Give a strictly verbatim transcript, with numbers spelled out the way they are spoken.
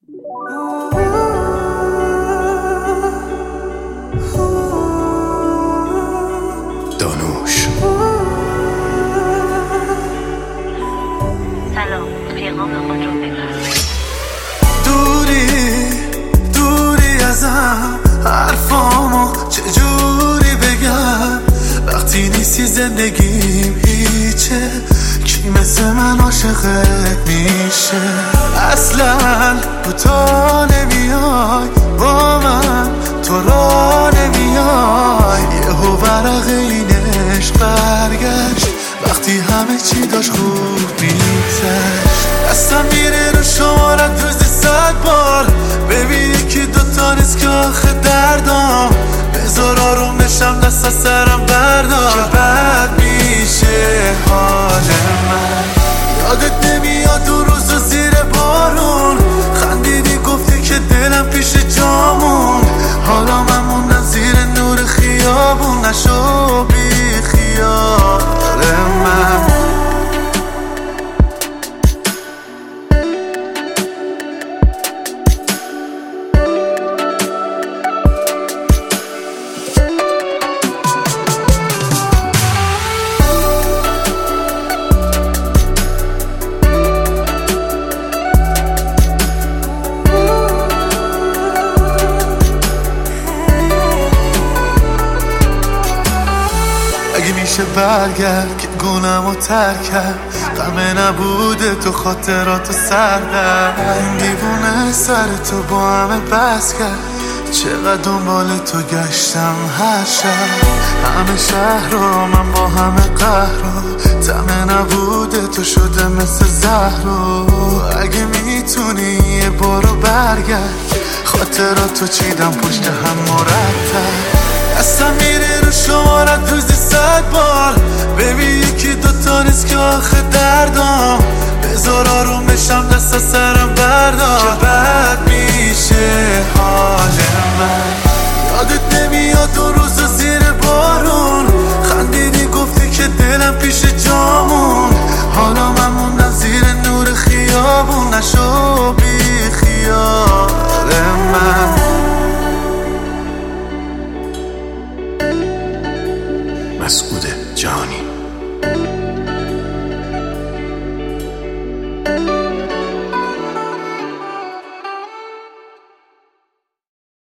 دانوش. سلام، پیغام خود رو بفرمایید. دوری دوری ازم، حرفامو چجوری بگم وقتی نیستی زندگیم هیچه. کی مثل من عاشقت میشه؟ اصلا تو تا نمیای با من، تو را نمیای. یهو ورق این عشق برگشت وقتی همه چی داشت خوب میگذشت. دستم میره رو شمارت روزی صد بار، ببینی که دوتا نیست که آخه دردام. بذار آروم بشم دست از سرم بردار، که بد میشه حال من. یادت نمیاد دو روز و زیر بارون خندیدی گفتی که دلم پیش جامون. حالا من موندم زیر نور خیابون، نشو بی خیال من. اگه میشه برگرد که گونم رو ترک کرد، غمه نبوده تو خاطراتو سردم. این دیوونه سر تو با همه بس کرد، چقدر دنبال تو گشتم هر شب. همه شهر رو من با همه قهر رو، طمع نبوده تو شده مثل زهر رو. اگه میتونی یه بارو برگرد، خاطراتو چیدم پشت هم مرتب. دستم میره رو شمارت روزی صد بار، ببین یکی دوتا نیست که آخه دردام. بذار آروم بشم دست از سرم بردار، که بد میشه حال من. یادت نمیاد دو روز و زیر بارون خندیدی گفتی که دلم پیش جامون. حالا من موندم زیر نور خیابون، نشو بی خیال من. مسعود جهانی.